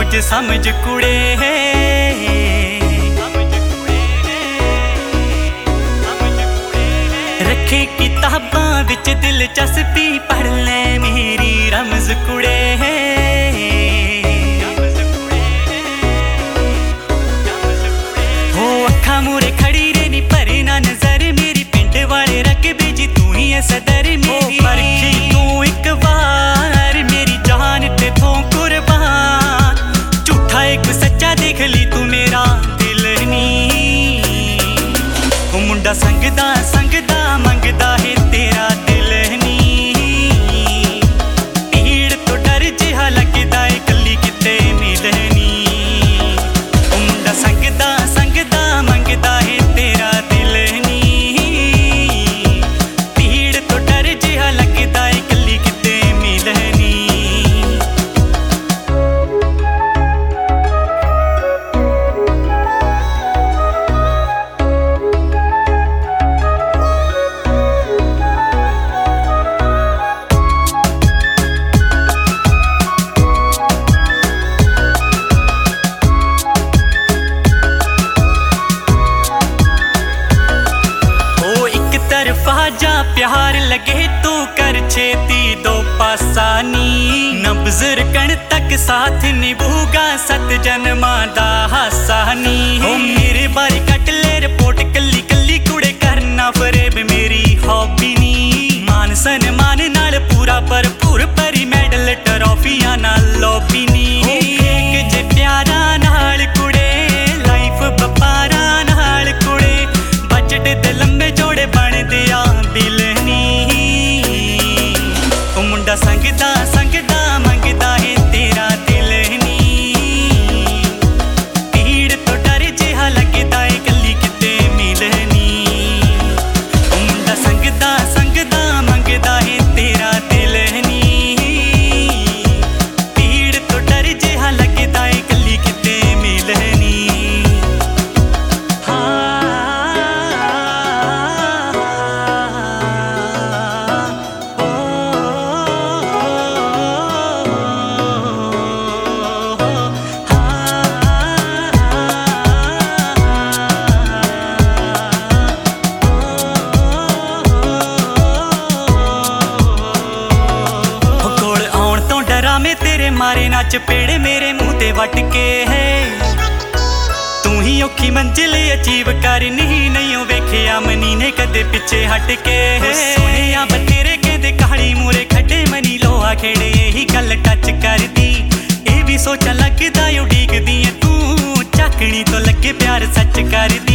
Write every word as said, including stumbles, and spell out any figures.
समझ समझ कुड़े रखे किताबां विच दिलचस्पी पढ़ ले मेरी रमज कुड़े हो अखा मुरे खड़ी रे नी परे ना नजर मेरी पिंड वाले रकबे जी तू ही है सदर मेरी परखी तू एक बार मेरी जान ते थों कुर्बान झूठा एक सच्चा देख ली तू मेरा दिल नी ओ मुंडा संगदा संगदा मंगदा है तेरा दिल नी भीड़ तो डर जिहा लगदा है कली किते मिलनी ओ मुंडा संगदा संगदा मंगदा है तेरा दिल नी भीड़ तो डर जिहा लगदा है कली किते मिलनी जा प्यार लगे तू कर छेती दो पासानी नब्ज़ रखण तक साथ निभूगा सत जन्मां दा हासानी ओ मेरे बारे कट ले रिपोर्ट कली कली कुड़े करना फरेब मेरी हॉबी नी मान सन्मान नाल पूरा भरपूर परी मेडल ट्रॉफियां नाल लॉबी नी एक जे प्यारा नाल कुड़े लाइफ बपारा नाल कुड़े बजट ते लंबे जोड़े बन दिया संगदा संगदा मंगदा है तेरा दिल नी भीड़ तो डर जिहा लगदा है कली किते मिलनी मुंडा संगदा संगदा मंगदा है तेरा दिल नी भीड़ तो डर जिहा लगदा है कली किते मिलनी तेरे मारे ना चपेड़े मेरे मुंह ते वट के है तू ही औखी मंजिल अचीव करनी नहीं वेखिया मनी ने कदे पिछे हट के सुनिया बतेरे कहते कहानी मूरे खड्डे मनी लोहा खेड़े यही गल टच कर दी ये भी सोचा लगदा उड़ीक दी तू झकनी तो लगे प्यार सच कर दी